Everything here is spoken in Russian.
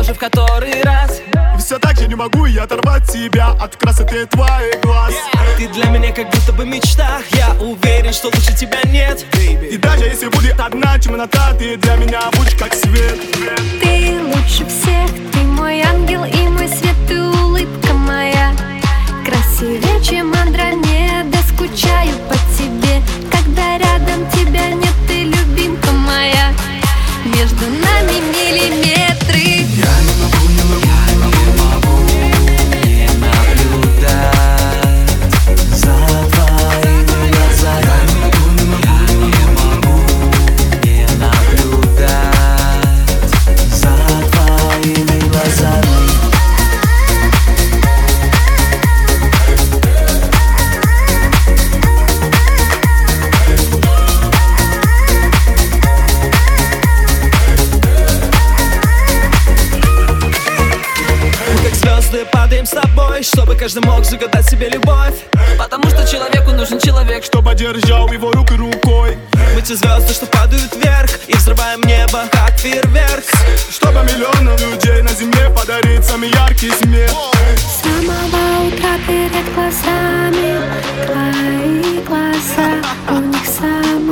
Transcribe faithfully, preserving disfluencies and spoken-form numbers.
уже в который раз. И все так же не могу я оторвать тебя от красоты твоих глаз. Ты для меня как будто бы мечта. Я уверен, что лучше тебя нет, baby. И даже если будет одна темнота, ты для меня будешь как свет. Ты лучше всех, ты мой ангел и мой свет, ты улыбка моя. Красивее, чем Андромеда, скучаю по тебе. Когда рядом тебя нет, ты любимка моя. Между нами миллиметры. Я не могу, не могу, не могу не наблюдать за твоими глазами. Я не могу, не могу, не могу не наблюдать за твоими глазами. Падаем с тобой, чтобы каждый мог загадать себе любовь. Потому что человеку нужен человек, чтобы держал его руку рукой. Мы те звезды, что падают вверх и взрываем небо, как фейерверк. Чтобы миллионам людей на земле подарить самый яркий смех. С самого утра перед глазами твои глаза, у них самый